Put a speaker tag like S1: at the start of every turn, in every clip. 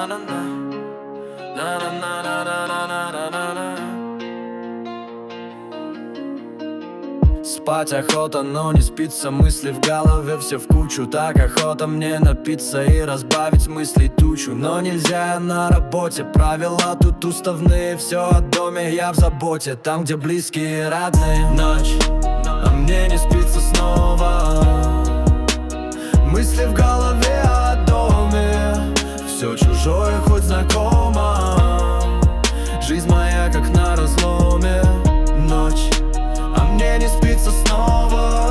S1: Спать охота, но не спится, мысли в голове все в кучу. Так охота мне напиться и разбавить мыслей тучу. Но нельзя, я на работе, правила тут уставные. Все о доме, я в заботе, там, где близкие и родные. Ночь, а мне не спится снова. Мысли в голове о доме, все чужое, хоть знакомо. Жизнь моя как на разломе. Ночь, а мне не спится снова.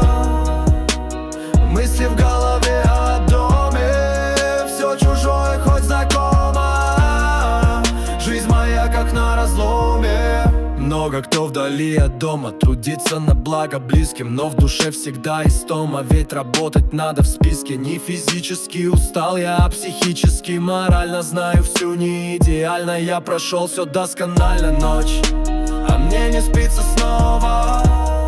S1: Мысли в голове о доме, все чужое, хоть знакомо. Жизнь моя как на разломе. Много кто вдали от дома трудится на благо близким, но в душе всегда истома. Ведь работать надо в списке. Не физически устал я, а психически, морально знаю, всю не идеально. Я прошел все досконально. Ночь, а мне не спится снова.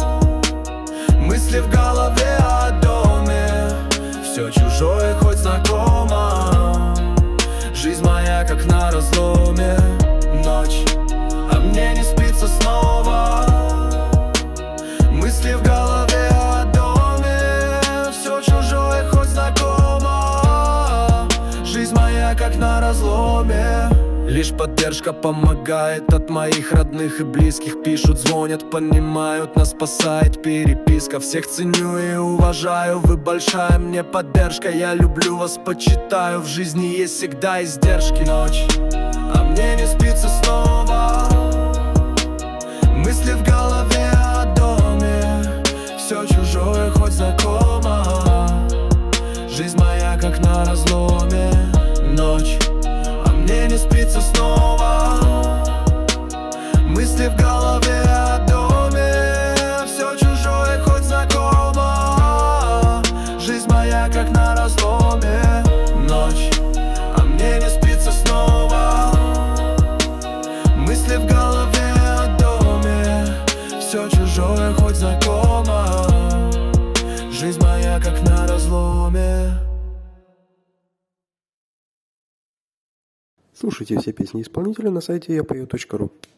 S1: Мысли в голове о доме, все чужое, хоть знакомо. Жизнь моя как на разломе. Ночь, а мне не спится снова. Мысли в голове о доме, все чужое, хоть знакомо. Жизнь моя как на разломе. Лишь поддержка помогает от моих родных и близких. Пишут, звонят, понимают, нас спасает переписка. Всех ценю и уважаю, вы большая мне поддержка. Я люблю вас, почитаю, в жизни есть всегда издержки. Ночь, а мне не спится снова. Мысли в голове о доме, все чужое, хоть знакомо. Жизнь моя как на разломе. Ночь, а мне не спится снова. Мысли в голове о доме, все чужое, хоть знакомо. Жизнь моя как на разломе. Ночь, а мне не спится снова. Мысли в голове о доме, все чужое, хоть знакомо. Жизнь моя как на разломе.
S2: Слушайте все песни исполнителя на сайте yapayot.ru.